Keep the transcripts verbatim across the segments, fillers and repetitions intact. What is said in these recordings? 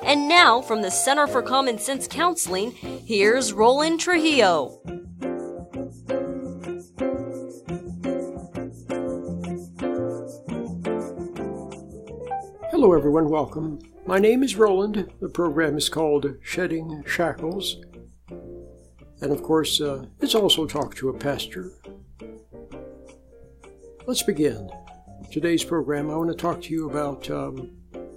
And now, from the Center for Common Sense Counseling, here's Roland Trujillo. Hello everyone, welcome. My name is Roland. The program is called Shedding Shackles. And of course, uh, it's also Talk to a Pastor. Let's begin. Today's program, I want to talk to you about um,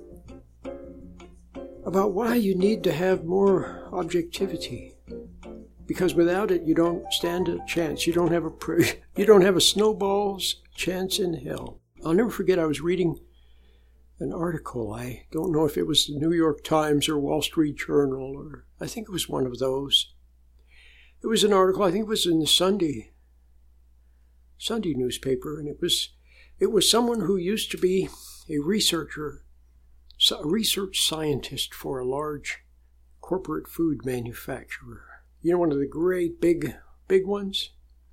about why you need to have more objectivity. Because without it, you don't stand a chance. You don't have a pr- you don't have a snowball's chance in hell. I'll never forget. I was reading an article. I don't know if it was the New York Times or Wall Street Journal, or I think it was one of those. It was an article. I think it was in the Sunday Sunday newspaper, and it was it was someone who used to be a researcher, a research scientist for a large corporate food manufacturer. You know, one of the great big big ones.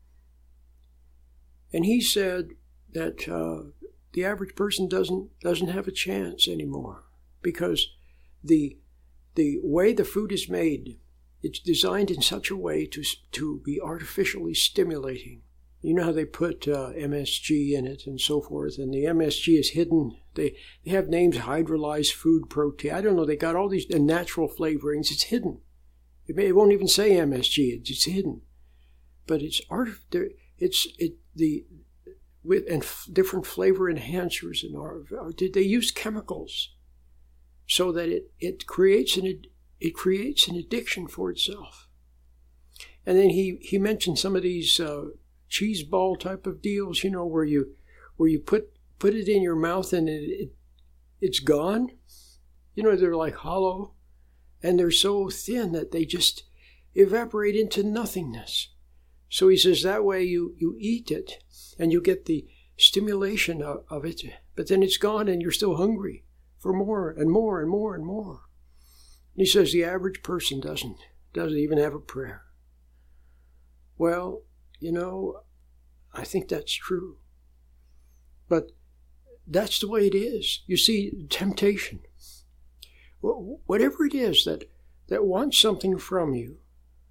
And he said that uh, the average person doesn't doesn't have a chance anymore because the the way the food is made, it's designed in such a way to to be artificially stimulating. You know how they put uh, M S G in it and so forth, and the M S G is hidden. They they have names, hydrolyzed food protein. I don't know. They got all these natural flavorings. It's hidden. It, may, it won't even say M S G. It's, it's hidden, but it's art. It's it the with and f- different flavor enhancers and are, did they use chemicals so that it it creates an it creates an addiction for itself. And then he he mentioned some of these. Uh, cheese ball type of deals, you know, where you where you put put it in your mouth and it, it it's gone. You know, they're like hollow and they're so thin that they just evaporate into nothingness. So he says that way you, you eat it and you get the stimulation of, of it, but then it's gone and you're still hungry for more and more and more and more. And he says the average person doesn't doesn't even have a prayer. Well, you know, I think that's true. But that's the way it is. You see, temptation. Whatever it is that, that wants something from you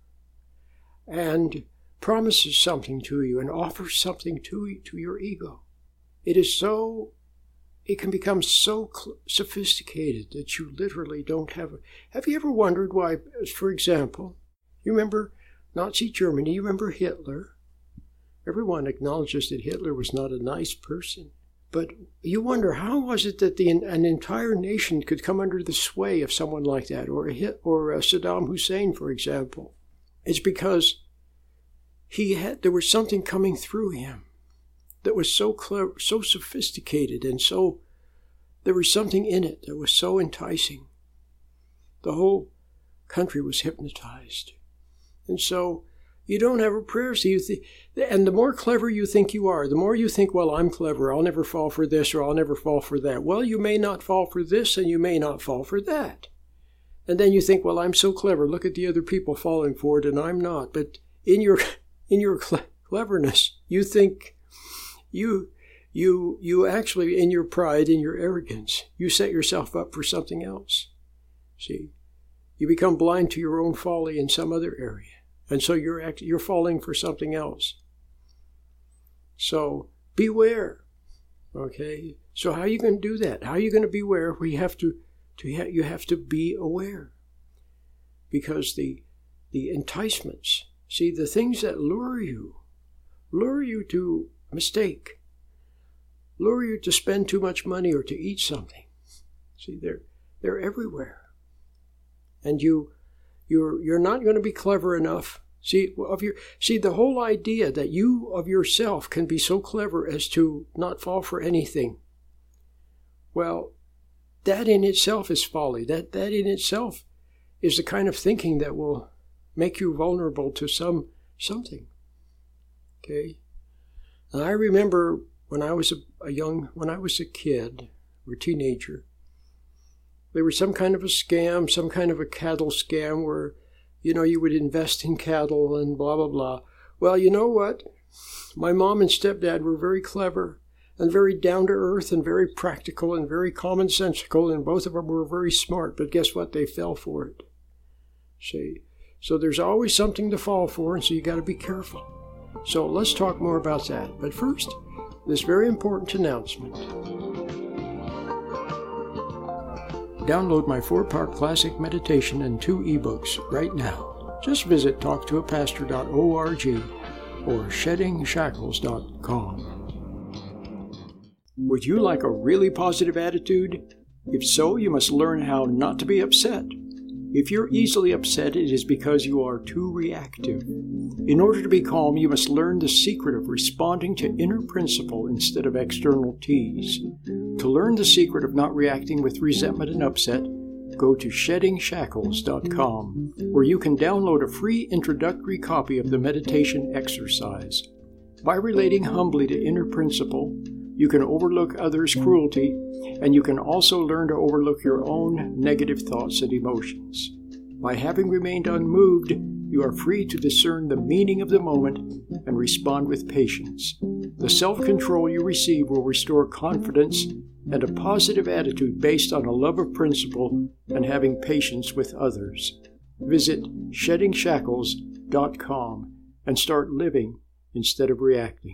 and promises something to you and offers something to, to your ego, it is so, it can become so sophisticated that you literally don't have a... Have you ever wondered why, for example, you remember Nazi Germany, you remember Hitler? Everyone acknowledges that Hitler was not a nice person. But you wonder, how was it that the, an entire nation could come under the sway of someone like that, or a Hit, or a Saddam Hussein, for example? It's because he had there was something coming through him that was so clever, so sophisticated, and so there was something in it that was so enticing. The whole country was hypnotized. And so you don't have a prayer. So you th- and the more clever you think you are, the more you think, well, I'm clever. I'll never fall for this or I'll never fall for that. Well, you may not fall for this and you may not fall for that. And then you think, well, I'm so clever. Look at the other people falling for it and I'm not. But in your in your cle- cleverness, you think you you you actually, in your pride, in your arrogance, you set yourself up for something else. See, you become blind to your own folly in some other area. And so you're you're falling for something else. So beware, okay? So how are you going to do that? How are you going to beware? We have to, to ha- you have to be aware, because the the enticements, see, the things that lure you, lure you to mistake, lure you to spend too much money or to eat something. See, they're they're everywhere, and you. You're you're not going to be clever enough. See, of your see the whole idea that you of yourself can be so clever as to not fall for anything. Well, that in itself is folly. That that in itself is the kind of thinking that will make you vulnerable to some something. Okay? And I remember when I was a, a young when I was a kid or teenager, there was some kind of a scam, some kind of a cattle scam where, you know, you would invest in cattle and blah, blah, blah. Well, you know what? My mom and stepdad were very clever, and very down-to-earth and very practical and very commonsensical, and both of them were very smart, but guess what? They fell for it. See? So there's always something to fall for, and so you got to be careful. So let's talk more about that. But first, this very important announcement. Download my four-part classic meditation and two ebooks right now. Just visit talk to a pastor dot org or shedding shackles dot com. Would you like a really positive attitude? If so, you must learn how not to be upset. If you're easily upset, it is because you are too reactive. In order to be calm, you must learn the secret of responding to inner principle instead of external tease. To learn the secret of not reacting with resentment and upset, go to shedding shackles dot com, where you can download a free introductory copy of the meditation exercise. By relating humbly to inner principle, you can overlook others' cruelty, and you can also learn to overlook your own negative thoughts and emotions. By having remained unmoved, you are free to discern the meaning of the moment and respond with patience. The self-control you receive will restore confidence and a positive attitude based on a love of principle and having patience with others. Visit shedding shackles dot com and start living instead of reacting.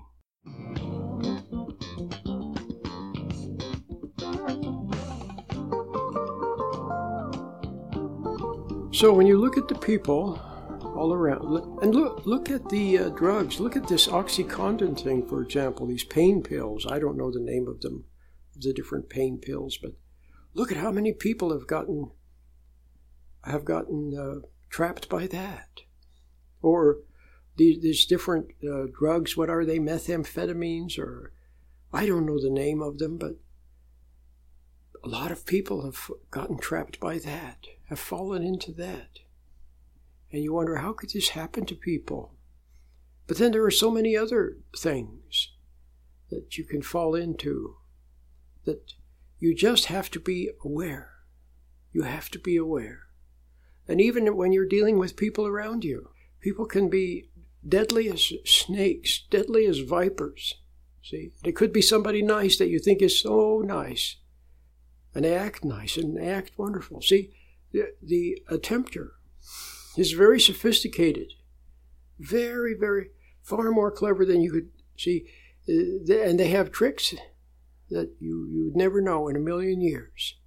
So when you look at the people all around, and look look at the uh, drugs, look at this OxyContin thing, for example, these pain pills. I don't know the name of them, the different pain pills, but look at how many people have gotten have gotten uh, trapped by that. Or these, these different uh, drugs, what are they, methamphetamines, or I don't know the name of them, but a lot of people have gotten trapped by that, have fallen into that. And you wonder, how could this happen to people? But then there are so many other things that you can fall into, that you just have to be aware. You have to be aware. And even when you're dealing with people around you, people can be deadly as snakes, deadly as vipers. See, it could be somebody nice that you think is so nice, and they act nice and they act wonderful. See, the, the a tempter is very sophisticated, very, very, far more clever than you could see, and they have tricks that you, you would never know in a million years.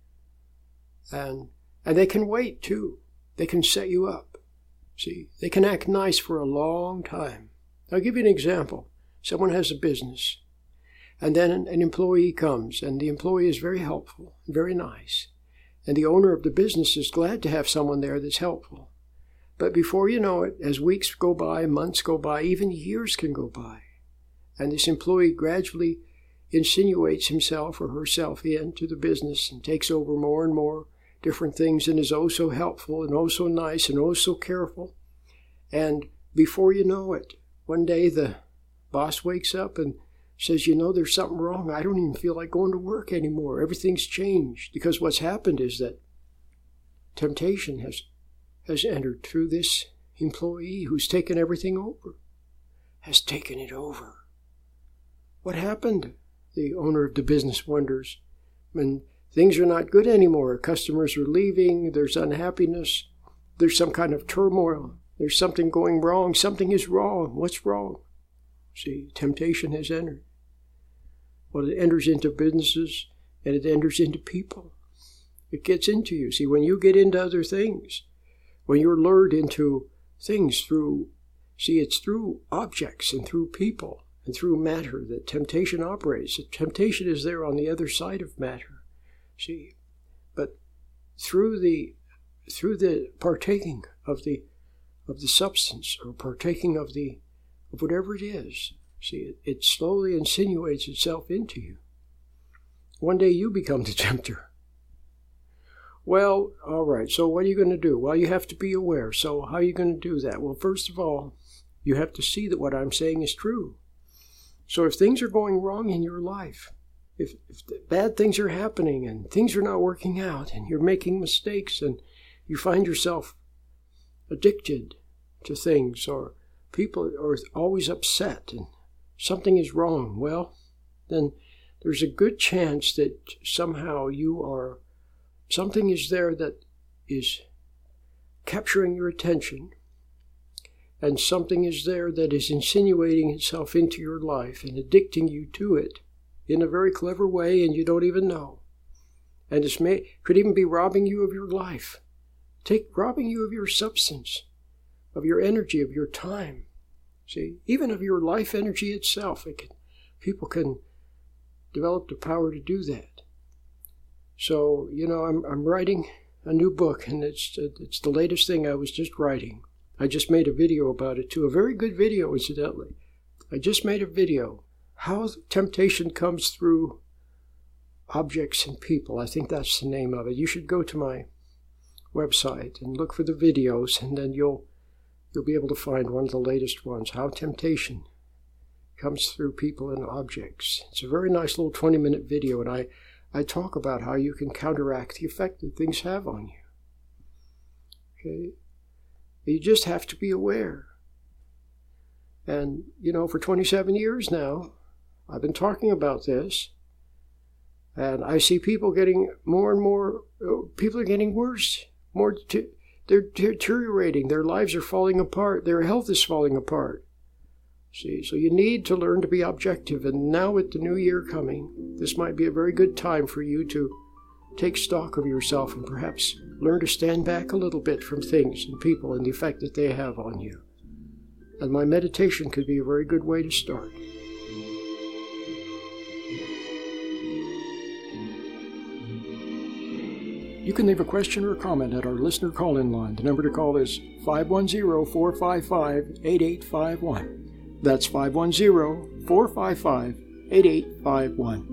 And and they can wait, too. They can set you up. See, they can act nice for a long time. I'll give you an example. Someone has a business, and then an, an employee comes, and the employee is very helpful, very nice. And the owner of the business is glad to have someone there that's helpful. But before you know it, as weeks go by, months go by, even years can go by, and this employee gradually insinuates himself or herself into the business and takes over more and more different things and is oh so helpful and oh so nice and oh so careful. And before you know it, one day the boss wakes up and says, you know, there's something wrong. I don't even feel like going to work anymore. Everything's changed. Because what's happened is that temptation has has entered through this employee who's taken everything over, has taken it over. What happened? The owner of the business wonders. When things are not good anymore, customers are leaving, there's unhappiness, there's some kind of turmoil, there's something going wrong, something is wrong. What's wrong? See, temptation has entered. Well, it enters into businesses and it enters into people. It gets into you. See, when you get into other things, when you're lured into things through, see, it's through objects and through people and through matter that temptation operates. Temptation is there on the other side of matter. See, but through the through the partaking of the of the substance or partaking of the of whatever it is, see, it, it slowly insinuates itself into you. One day you become the tempter. Well, all right, so what are you going to do? Well, you have to be aware. So how are you going to do that? Well, first of all, you have to see that what I'm saying is true. So if things are going wrong in your life, If, if bad things are happening and things are not working out and you're making mistakes and you find yourself addicted to things or people are always upset and something is wrong, well, then there's a good chance that somehow you are, something is there that is capturing your attention, and something is there that is insinuating itself into your life and addicting you to it in a very clever way, and you don't even know. And it may could even be robbing you of your life, take robbing you of your substance, of your energy, of your time. See, even of your life energy itself. It can, people can develop the power to do that. So, you know, I'm I'm writing a new book, and it's it's the latest thing I was just writing. I just made a video about it too, a very good video, incidentally. I just made a video, how temptation comes through objects and people. I think that's the name of it. You should go to my website and look for the videos, and then you'll you'll be able to find one of the latest ones, how temptation comes through people and objects. It's a very nice little twenty-minute video, and I, I talk about how you can counteract the effect that things have on you. Okay? You just have to be aware. And, you know, for twenty-seven years now, I've been talking about this, and I see people getting more and more, people are getting worse, more, t- they're deteriorating, their lives are falling apart, their health is falling apart. See, so you need to learn to be objective, and now with the new year coming, this might be a very good time for you to take stock of yourself and perhaps learn to stand back a little bit from things and people and the effect that they have on you. And my meditation could be a very good way to start. You can leave a question or a comment at our listener call-in line. The number to call is five one zero, four five five, eight eight five one. That's five one zero, four five five, eight eight five one.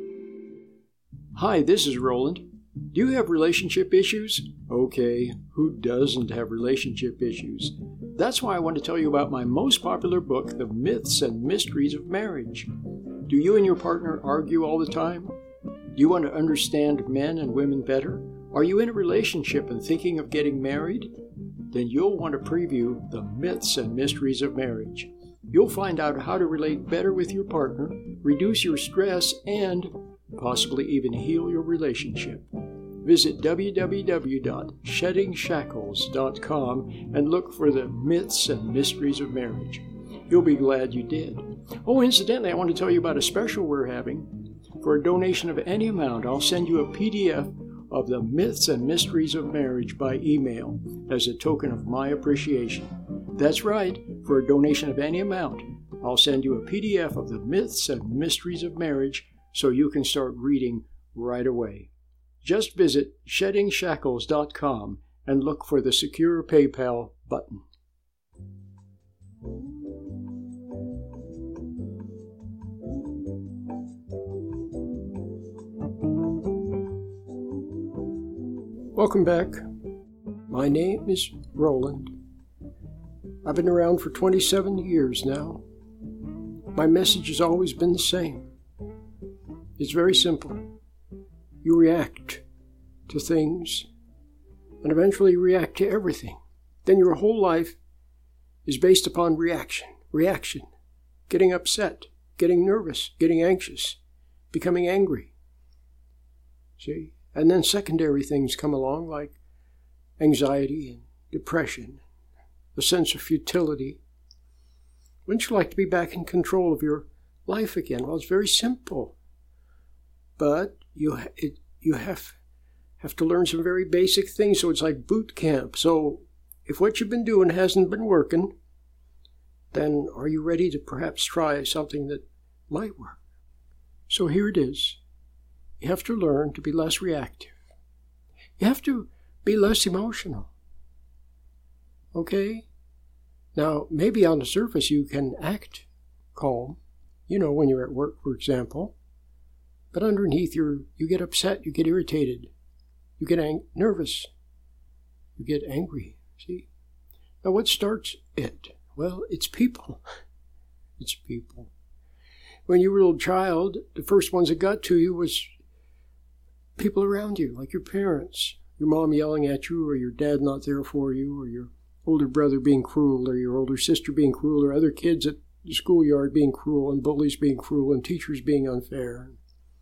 Hi, this is Roland. Do you have relationship issues? Okay, who doesn't have relationship issues? That's why I want to tell you about my most popular book, The Myths and Mysteries of Marriage. Do you and your partner argue all the time? Do you want to understand men and women better? Are you in a relationship and thinking of getting married? Then you'll want to preview The Myths and Mysteries of Marriage. You'll find out how to relate better with your partner, reduce your stress, and possibly even heal your relationship. Visit w w w dot shedding shackles dot com and look for The Myths and Mysteries of Marriage. You'll be glad you did. Oh, incidentally, I want to tell you about a special we're having. For a donation of any amount, I'll send you a P D F of The Myths and Mysteries of Marriage by email as a token of my appreciation. That's right, for a donation of any amount, I'll send you a P D F of The Myths and Mysteries of Marriage so you can start reading right away. Just visit shedding shackles dot com and look for the Secure PayPal button. Welcome back. My name is Roland. I've been around for twenty-seven years now. My message has always been the same. It's very simple. You react to things, and eventually react to everything. Then your whole life is based upon reaction, reaction, getting upset, getting nervous, getting anxious, becoming angry. See? And then secondary things come along like anxiety and depression, a sense of futility. Wouldn't you like to be back in control of your life again? Well, it's very simple. But you ha- it, you have have to learn some very basic things, so it's like boot camp. So if what you've been doing hasn't been working, then are you ready to perhaps try something that might work? So here it is. You have to learn to be less reactive. You have to be less emotional. Okay? Now, maybe on the surface you can act calm, you know, when you're at work, for example. But underneath, you're, you get upset, you get irritated, you get ang- nervous, you get angry, see? Now, what starts it? Well, it's people. It's people. When you were a little child, the first ones that got to you was people around you, like your parents, your mom yelling at you, or your dad not there for you, or your older brother being cruel, or your older sister being cruel, or other kids that the schoolyard being cruel and bullies being cruel and teachers being unfair.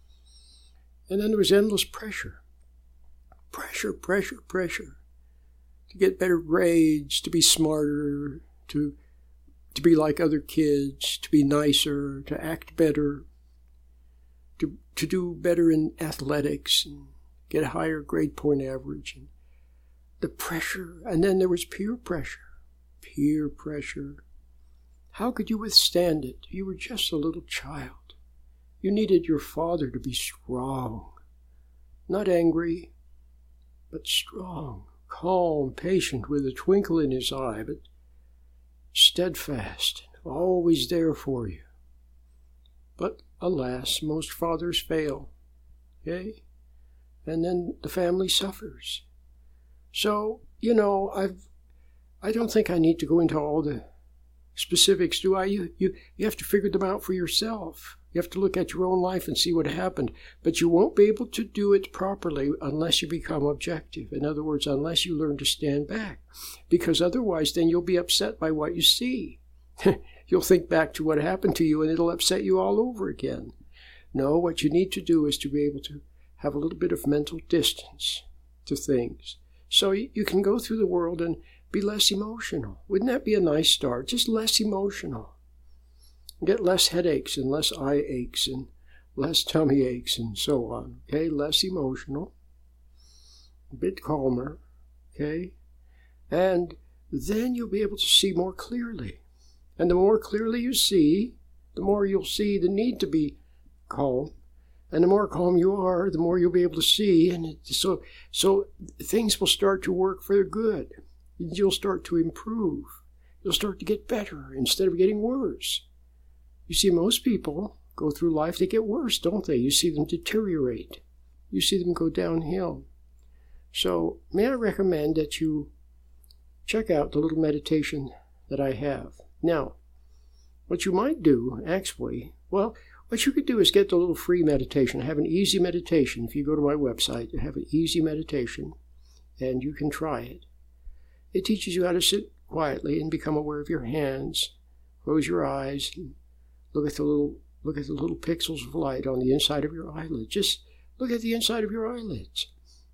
And then there was endless pressure. Pressure, pressure, pressure. To get better grades, to be smarter, to, to be like other kids, to be nicer, to act better, to, to do better in athletics and get a higher grade point average. And the pressure. And then there was peer pressure. Peer pressure. How could you withstand it? You were just a little child. You needed your father to be strong. Not angry, but strong, calm, patient, with a twinkle in his eye, but steadfast, always there for you. But alas, most fathers fail, okay? And then the family suffers. So, you know, I've, I don't think I need to go into all the specifics, do I? You, you, you have to figure them out for yourself. You have to look at your own life and see what happened. But you won't be able to do it properly unless you become objective. In other words, unless you learn to stand back. Because otherwise, then you'll be upset by what you see. You'll think back to what happened to you and it'll upset you all over again. No, what you need to do is to be able to have a little bit of mental distance to things. So you, you can go through the world and be less emotional. Wouldn't that be a nice start? Just less emotional. Get less headaches and less eye aches and less tummy aches and so on. Okay, less emotional. A bit calmer. Okay? And then you'll be able to see more clearly. And the more clearly you see, the more you'll see the need to be calm. And the more calm you are, the more you'll be able to see. And it, so, so things will start to work for the good. You'll start to improve. You'll start to get better instead of getting worse. You see, most people go through life, they get worse, don't they? You see them deteriorate. You see them go downhill. So may I recommend that you check out the little meditation that I have. Now, what you might do, actually, well, what you could do is get the little free meditation. I have an easy meditation. If you go to my website, I have an easy meditation, and you can try it. It teaches you how to sit quietly and become aware of your hands. Close your eyes and look at the little look at the little pixels of light on the inside of your eyelids. Just look at the inside of your eyelids.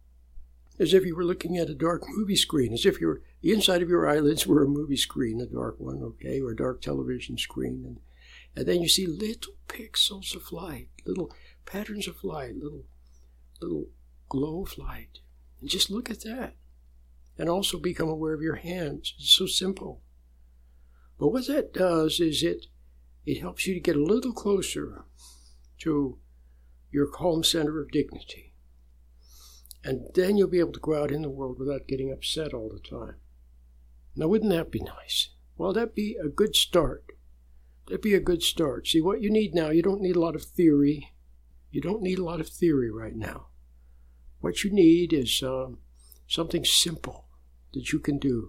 As if you were looking at a dark movie screen, as if your the inside of your eyelids were a movie screen, a dark one, okay, or a dark television screen. And, and then you see little pixels of light, little patterns of light, little little glow of light. And just look at that. And also become aware of your hands. It's so simple. But what that does is it it helps you to get a little closer to your calm center of dignity. And then you'll be able to go out in the world without getting upset all the time. Now, wouldn't that be nice? Well, that'd be a good start. That'd be a good start. See, what you need now, you don't need a lot of theory. You don't need a lot of theory right now. What you need is um, something simple that you can do.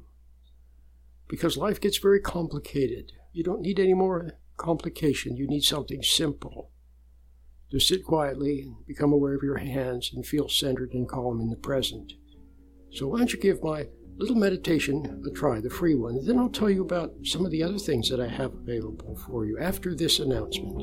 Because life gets very complicated. You don't need any more complication. You need something simple. To sit quietly and become aware of your hands and feel centered and calm in the present. So why don't you give my little meditation a try, the free one, and then I'll tell you about some of the other things that I have available for you after this announcement.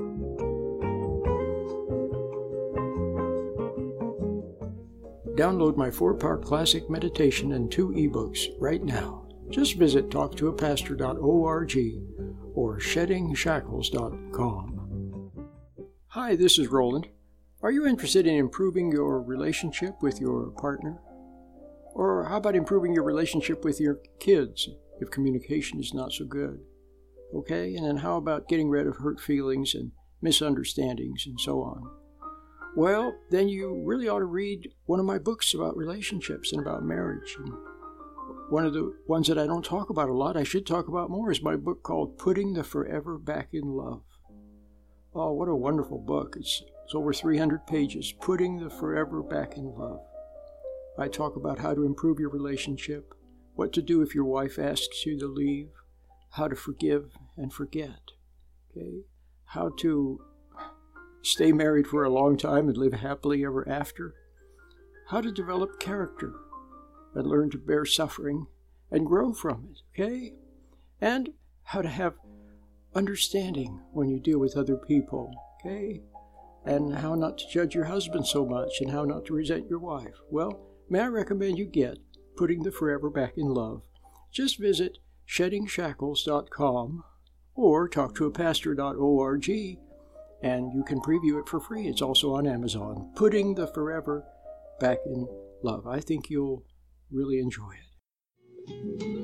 Download my four-part classic meditation and two ebooks right now. Just visit talk to a pastor dot org or shedding shackles dot com. Hi, this is Roland. Are you interested in improving your relationship with your partner? Or how about improving your relationship with your kids if communication is not so good? Okay, and then how about getting rid of hurt feelings and misunderstandings and so on? Well, then you really ought to read one of my books about relationships and about marriage. And one of the ones that I don't talk about a lot, I should talk about more, is my book called Putting the Forever Back in Love. Oh, what a wonderful book. It's, it's over three hundred pages, Putting the Forever Back in Love. I talk about how to improve your relationship, what to do if your wife asks you to leave, how to forgive and forget, okay? How to stay married for a long time and live happily ever after, how to develop character and learn to bear suffering and grow from it, okay? And how to have understanding when you deal with other people, okay? And how not to judge your husband so much and how not to resent your wife. Well, may I recommend you get Putting the Forever Back in Love. Just visit shedding shackles dot com or talk to a pastor dot org and you can preview it for free. It's also on Amazon. Putting the Forever Back in Love. I think you'll really enjoy it.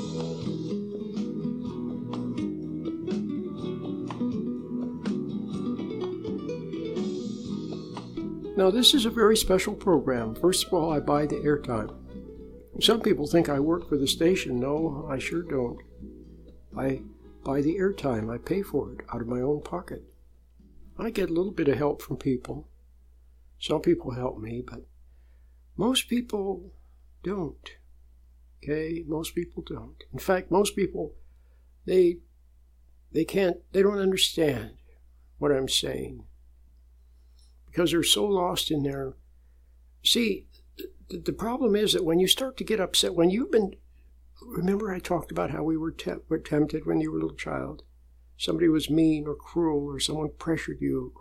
Now, this is a very special program. First of all, I buy the airtime. Some people think I work for the station. No, I sure don't. I buy the airtime. I pay for it out of my own pocket. I get a little bit of help from people. Some people help me, but most people don't. Okay? Most people don't. In fact, most people, they, they can't, they don't understand what I'm saying, because they're so lost in their... See, the, the problem is that when you start to get upset, when you've been... Remember I talked about how we were, te- were tempted when you were a little child? Somebody was mean or cruel, or someone pressured you,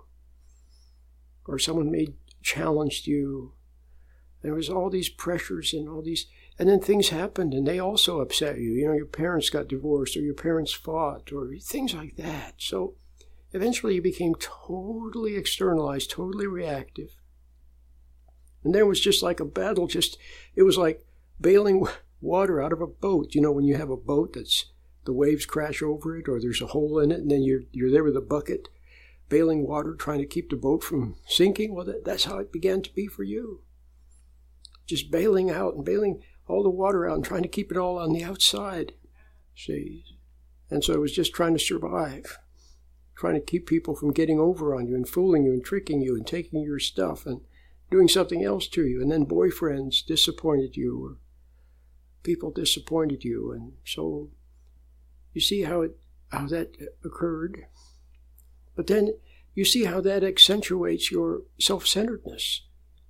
or someone made challenged you. There was all these pressures and all these... And then things happened, and they also upset you. You know, your parents got divorced, or your parents fought, or things like that. So... Eventually you became totally externalized, totally reactive. And then it was just like a battle, just, it was like bailing water out of a boat. You know, when you have a boat that's, the waves crash over it, or there's a hole in it, and then you're you're there with a bucket, bailing water, trying to keep the boat from sinking. Well, that, that's how it began to be for you. Just bailing out and bailing all the water out and trying to keep it all on the outside. See? And so it was just trying to survive. Trying to keep people from getting over on you and fooling you and tricking you and taking your stuff and doing something else to you. And then boyfriends disappointed you, or people disappointed you. And so you see how it how that occurred. But then you see how that accentuates your self-centeredness.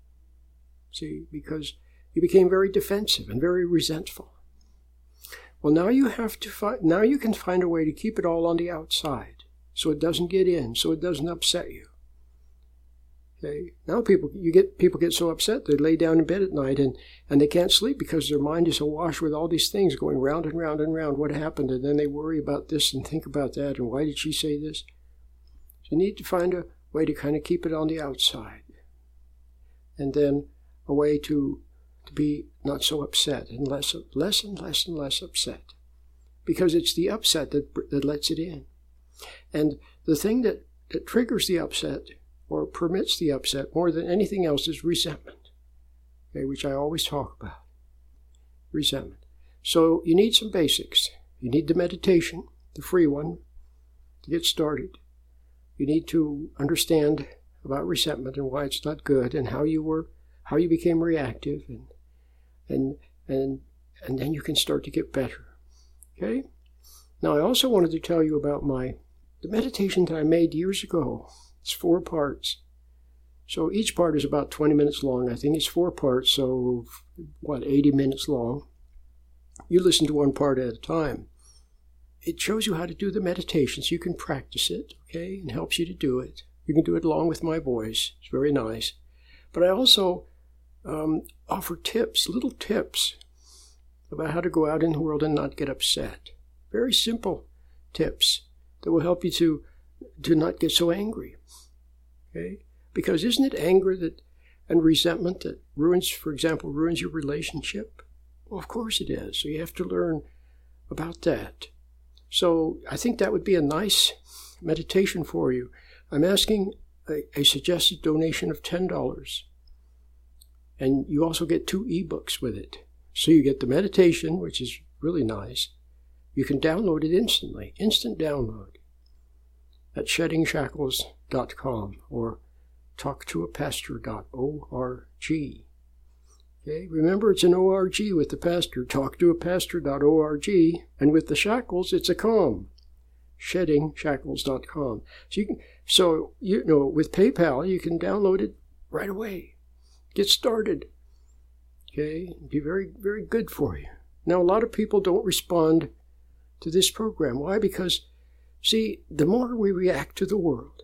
See, because you became very defensive and very resentful. Well, now you have to find, now you can find a way to keep it all on the outside, so it doesn't get in, so it doesn't upset you. Okay? Now people you get people get so upset they lay down in bed at night and, and they can't sleep because their mind is awash with all these things going round and round and round. What happened? And then they worry about this and think about that, and why did she say this? So you need to find a way to kind of keep it on the outside. And then a way to to be not so upset and less less and less and less upset. Because it's the upset that that lets it in. And the thing that, that triggers the upset or permits the upset more than anything else is resentment, okay, which I always talk about. Resentment. So you need some basics. You need the meditation, the free one, to get started. You need to understand about resentment and why it's not good, and how you were, how you became reactive, and and and and then you can start to get better. Okay? Now I also wanted to tell you about my the meditation that I made years ago. It's four parts. So each part is about twenty minutes long. I think it's four parts, so what, eighty minutes long. You listen to one part at a time. It shows you how to do the meditation, so you can practice it, okay, and helps you to do it. You can do it along with my voice. It's very nice. But I also um, offer tips, little tips about how to go out in the world and not get upset. Very simple tips that will help you to, to not get so angry. Okay? Because isn't it anger that and resentment that ruins, for example, ruins your relationship? Well, of course it is. So you have to learn about that. So I think that would be a nice meditation for you. I'm asking a, a suggested donation of ten dollars. And you also get two ebooks with it. So you get the meditation, which is really nice. You can download it instantly, instant download, at shedding shackles dot com or talk to a pastor dot org. Okay, remember it's an O R G with the pastor, talk to a pastor dot org, and with the shackles, it's a com, shedding shackles dot com. So you can, so you know, with PayPal, you can download it right away. Get started. Okay, it'd be very, very good for you. Now, a lot of people don't respond to this program. Why? Because See, the more we react to the world,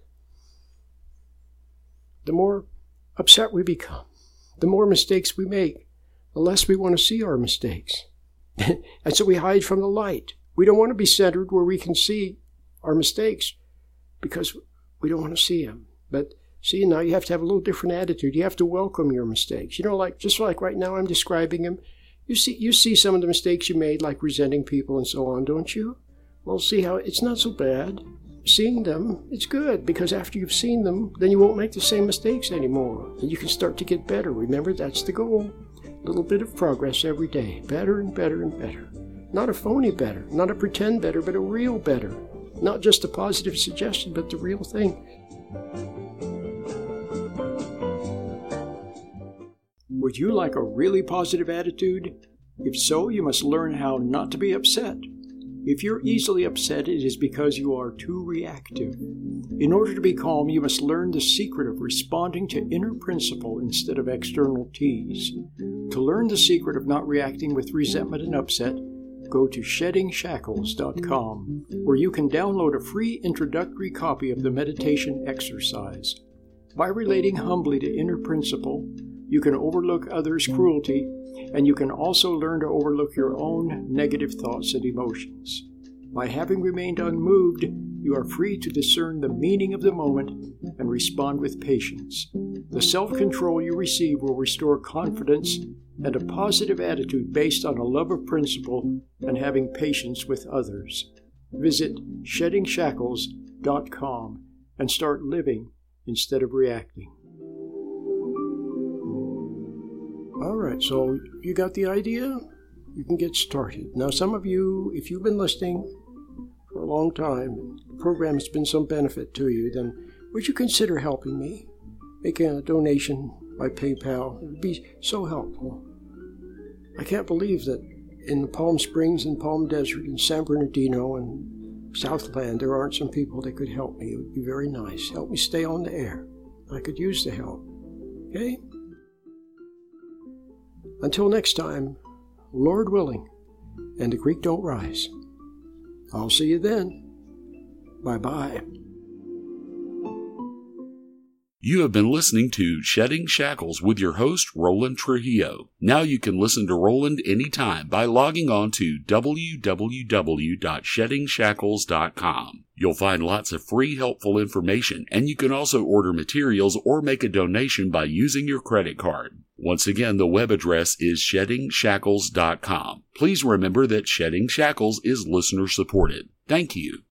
the more upset we become, the more mistakes we make, the less we want to see our mistakes. And so we hide from the light. We don't want to be centered where we can see our mistakes because we don't want to see them. But see, now you have to have a little different attitude. You have to welcome your mistakes. You know, like just like right now I'm describing them. You see, you see some of the mistakes you made, like resenting people and so on, don't you? Well, see how it's not so bad. Seeing them, it's good, because after you've seen them, then you won't make the same mistakes anymore. And you can start to get better. Remember, that's the goal. A little bit of progress every day. Better and better and better. Not a phony better, not a pretend better, but a real better. Not just a positive suggestion, but the real thing. Would you like a really positive attitude? If so, you must learn how not to be upset. If you're easily upset, it is because you are too reactive. In order to be calm, you must learn the secret of responding to inner principle instead of external tease. To learn the secret of not reacting with resentment and upset, go to shedding shackles dot com, where you can download a free introductory copy of the meditation exercise. By relating humbly to inner principle, you can overlook others' cruelty, and you can also learn to overlook your own negative thoughts and emotions. By having remained unmoved, you are free to discern the meaning of the moment and respond with patience. The self-control you receive will restore confidence and a positive attitude based on a love of principle and having patience with others. Visit shedding shackles dot com and start living instead of reacting. All right, so you got the idea? You can get started. Now, some of you, if you've been listening for a long time, the program has been some benefit to you, then would you consider helping me? Making a donation by PayPal. It would be so helpful. I can't believe that in the Palm Springs and Palm Desert and San Bernardino and Southland, there aren't some people that could help me. It would be very nice. Help me stay on the air. I could use the help. Okay? Until next time, Lord willing, and the creek don't rise. I'll see you then. Bye-bye. You have been listening to Shedding Shackles with your host, Roland Trujillo. Now you can listen to Roland anytime by logging on to w w w dot shedding shackles dot com. You'll find lots of free, helpful information, and you can also order materials or make a donation by using your credit card. Once again, the web address is shedding shackles dot com. Please remember that Shedding Shackles is listener-supported. Thank you.